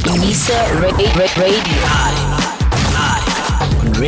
Unisa Radio. Live on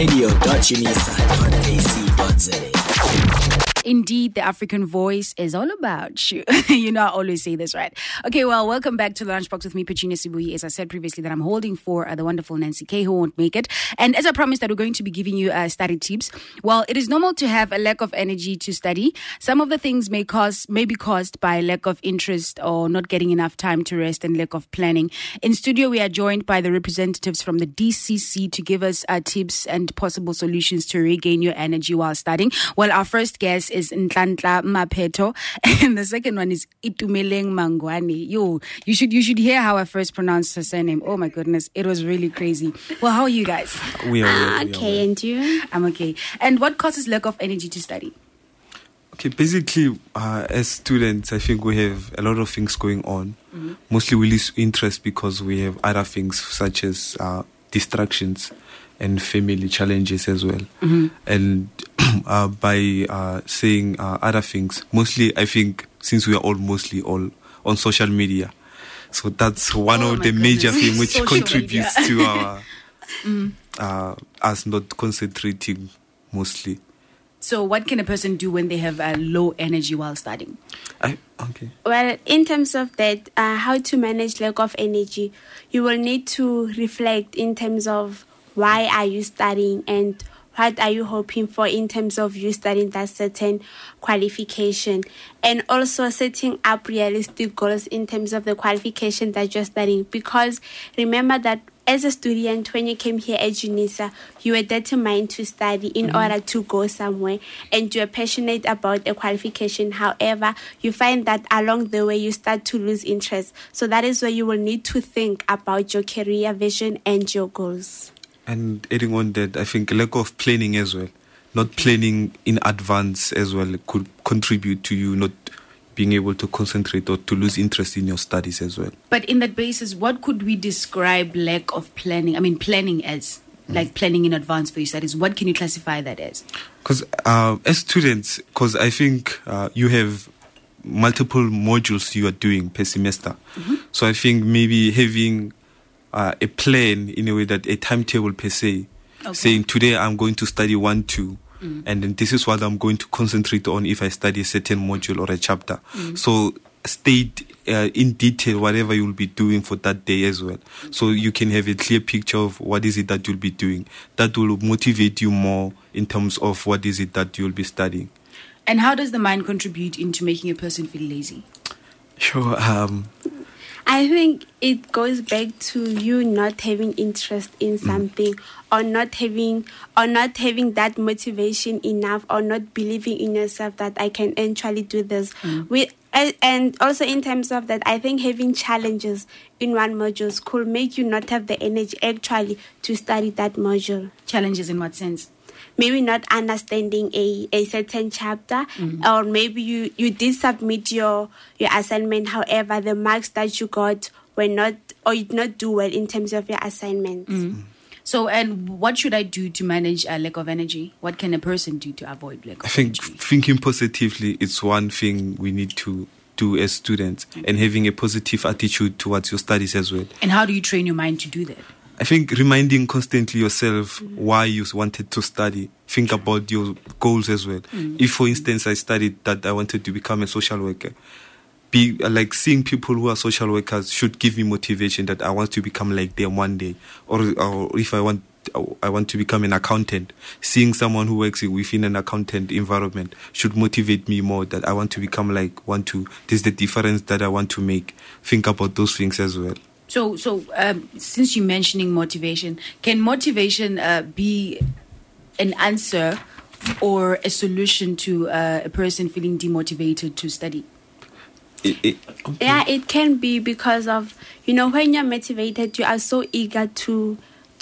radio.unisa.ac.za. Indeed, the African voice is all about you. You know, I always say this, right? Okay, well, welcome back to the Lunchbox with me, Petunia Sibuyi. As I said previously, that I'm holding for the wonderful Nancy K, who won't make it. And as I promised that we're going to be giving you study tips. Well, it is normal to have a lack of energy to study. Some of the things may be caused by lack of interest or not getting enough time to rest and lack of planning. In studio, we are joined by the representatives from the DCC to give us tips and possible solutions to regain your energy while studying. Well, our first guest is Nhlanhla Maphetho, and the second one is Itumeleng Mangwane. You should hear how I first pronounced her surname. Oh my goodness, it was really crazy. Well, how are you guys? We are okay, and you? I'm okay. And what causes lack of energy to study? Okay, basically, as students, I think we have a lot of things going on. Mm-hmm. Mostly we lose interest because we have other things such as distractions and family challenges as well. Mm-hmm. And by saying other things, mostly I think since we are all mostly all on social media, so that's one of the major things which contributes to our us not concentrating mostly. So what can a person do when they have low energy while studying? Well, in terms of that, how to manage lack of energy, you will need to reflect in terms of why are you studying and what are you hoping for in terms of you studying that certain qualification, and also setting up realistic goals in terms of the qualification that you're studying. Because remember that as a student, when you came here at UNISA, you were determined to study in order to go somewhere, and you're passionate about a qualification. However, you find that along the way, you start to lose interest. So that is where you will need to think about your career vision and your goals. And adding on that, I think lack of planning as well. Not planning in advance as well could contribute to you not being able to concentrate or to lose interest in your studies as well. But in that basis, what could we describe lack of planning? I mean, planning as, like planning in advance for your studies. What can you classify that as? Because as students, because I think you have multiple modules you are doing per semester. Mm-hmm. So I think maybe having a plan in a way that a timetable per se, saying today I'm going to study 1-2, and then this is what I'm going to concentrate on if I study a certain module or a chapter. So state in detail whatever you'll be doing for that day as well. So you can have a clear picture of what is it that you'll be doing. That will motivate you more in terms of what is it that you'll be studying. And how does the mind contribute into making a person feel lazy? Sure. I think it goes back to you not having interest in something, or not having that motivation enough, or not believing in yourself that I can actually do this. And also in terms of that, I think having challenges in one module could make you not have the energy actually to study that module. Challenges in what sense? Maybe not understanding a certain chapter, or maybe you did submit your assignment. However, the marks that you got were not, or you did not do well in terms of your assignments. So, and what should I do to manage a lack of energy? What can a person do to avoid lack of energy? I think thinking positively is one thing we need to do as students, and having a positive attitude towards your studies as well. And how do you train your mind to do that? I think reminding constantly yourself why you wanted to study. Think about your goals as well. If, for instance, I studied that I wanted to become a social worker, be like seeing people who are social workers should give me motivation that I want to become like them one day. Or if I want to become an accountant, seeing someone who works within an accountant environment should motivate me more that I want to become like this is the difference that I want to make. Think about those things as well. So, since you're mentioning motivation, can motivation be an answer or a solution to a person feeling demotivated to study? Yeah, it can be, because of, when you're motivated, you are so eager to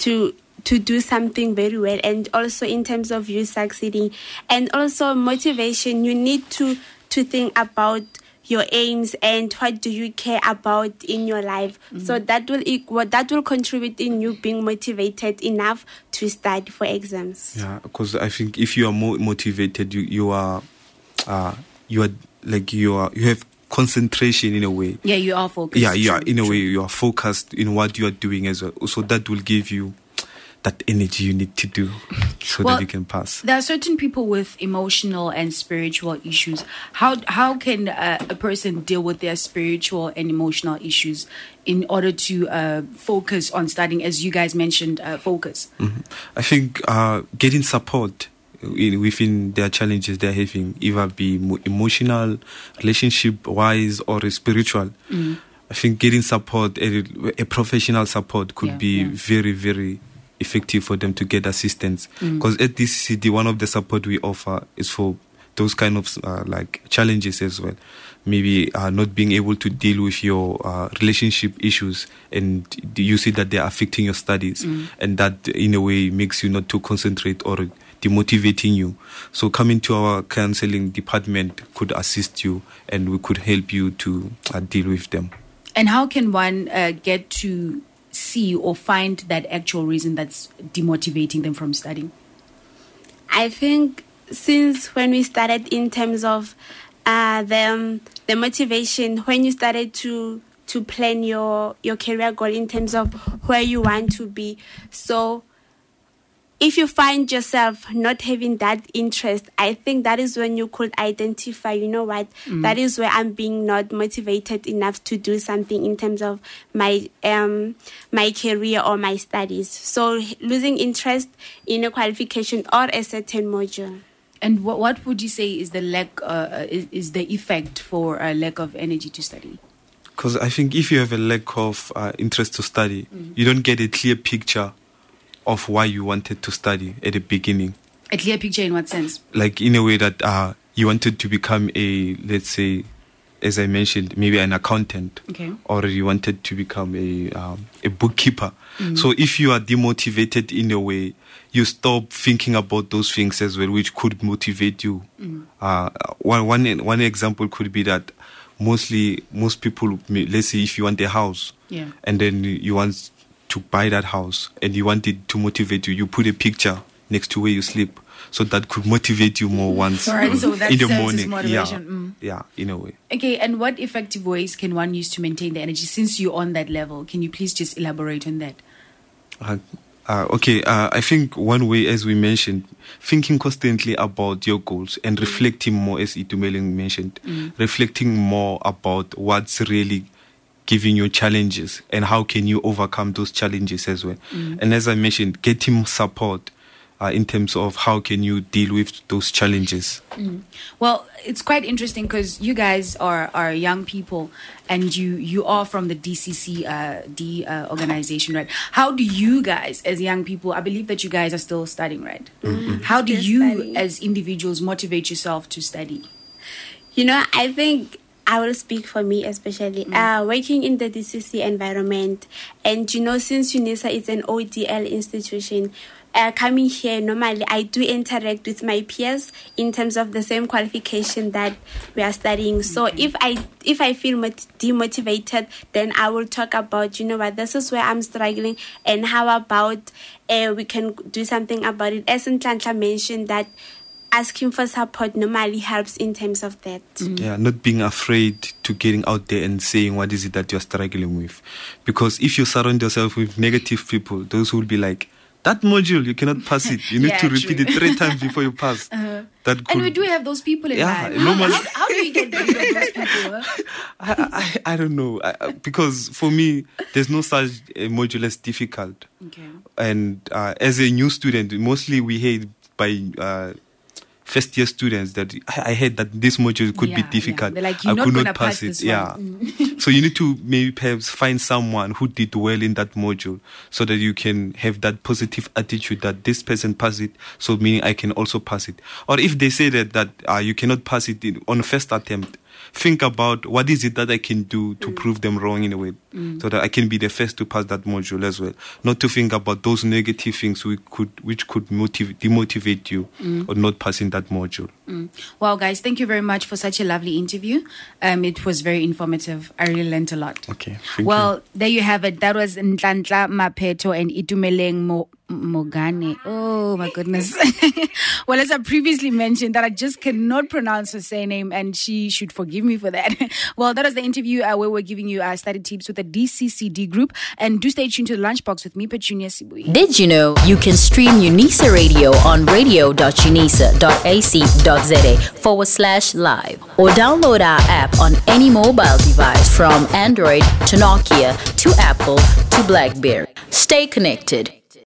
do something very well, and also in terms of you succeeding. And also motivation, you need to think about your aims and what do you care about in your life. So that will contribute in you being motivated enough to study for exams. Yeah, because I think if you are more motivated, you have concentration in a way. Yeah, you are focused. Yeah, True, in a true. way, you are focused in what you are doing as well. So that will give you that energy you need to do so Well, that you can pass. There are certain people with emotional and spiritual issues. How can a person deal with their spiritual and emotional issues in order to focus on studying, as you guys mentioned, focus? I think getting support within their challenges they're having, either be emotional, relationship-wise, or spiritual. I think getting support, a professional support, could be very, very effective for them to get assistance. Because at DCCD, one of the support we offer is for those kind of like challenges as well. Maybe not being able to deal with your relationship issues, and you see that they are affecting your studies, and that in a way makes you not to concentrate or demotivating you. So coming to our counseling department could assist you, and we could help you to deal with them. And how can one get to see or find that actual reason that's demotivating them from studying? I think since when we started in terms of the motivation, when you started to plan your career goal in terms of where you want to be. So if you find yourself not having that interest, I think that is when you could identify, you know what, that is where I'm being not motivated enough to do something in terms of my career or my studies. So losing interest in a qualification or a certain module. And what would you say is the is the effect for a lack of energy to study? Because I think if you have a lack of interest to study, you don't get a clear picture of why you wanted to study at the beginning. A clear picture in what sense? Like in a way that you wanted to become a, let's say, as I mentioned, maybe an accountant, Okay. or you wanted to become a bookkeeper. So if you are demotivated in a way, you stop thinking about those things as well, which could motivate you. One example could be that most people, let's say if you want a house, and then you want to buy that house and you want it to motivate you, you put a picture next to where you sleep, so that could motivate you more once Right, so that in the serves as morning. motivation. Yeah, in a way. Okay, and what effective ways can one use to maintain the energy? Since you're on that level, can you please just elaborate on that? I think one way, as we mentioned, thinking constantly about your goals and reflecting more, as Itumeleng mentioned, reflecting more about what's really giving you challenges and how can you overcome those challenges as well. And as I mentioned, getting support in terms of how can you deal with those challenges. Well, it's quite interesting because you guys are young people and you are from the DCC organization, right? How do you guys as young people, I believe that you guys are still studying, right? How do you studying. as individuals motivate yourself to study? You know, I think I will speak for me especially. Working in the DCC environment, and you know, since UNISA is an ODL institution, coming here, normally I do interact with my peers in terms of the same qualification that we are studying. So if I feel demotivated, then I will talk about, you know what, this is where I'm struggling, and how about we can do something about it. As Nhlanhla mentioned, that asking for support normally helps in terms of that. Yeah, not being afraid to getting out there and saying what is it that you're struggling with. Because if you surround yourself with negative people, those who will be like, that module, you cannot pass it. You need to repeat true. it 3 times before you pass. That could, And we do have those people in life. normally, How do you get rid of those people? I don't know. Because for me, there's no such module as difficult. Okay. And as a new student, mostly we hate by first year students that I heard that this module could be difficult. They're like, I you're not could gonna not pass pass it. this Yeah. one. So you need to maybe perhaps find someone who did well in that module, so that you can have that positive attitude that this person passed it, so meaning I can also pass it. Or if they say that you cannot pass it on the first attempt, think about what is it that I can do to prove them wrong in a way, so that I can be the first to pass that module as well. Not to think about those negative things which could demotivate you or not passing that module. Well, guys, thank you very much for such a lovely interview. It was very informative. I really learned a lot. Okay. There you have it. That was Nhlanhla Maphetho and Itumeleng Mogane. Oh my goodness. Well, as I previously mentioned, that I just cannot pronounce her surname, and she should forgive me for that. Well, that was the interview where we're giving you study tips with the DCCD group. And do stay tuned to the Lunchbox with me, Petunia Sibuyi. Did you know you can stream Unisa Radio on radio.unisa.ac.za/live or download our app on any mobile device from Android to Nokia to Apple to BlackBerry. Stay connected.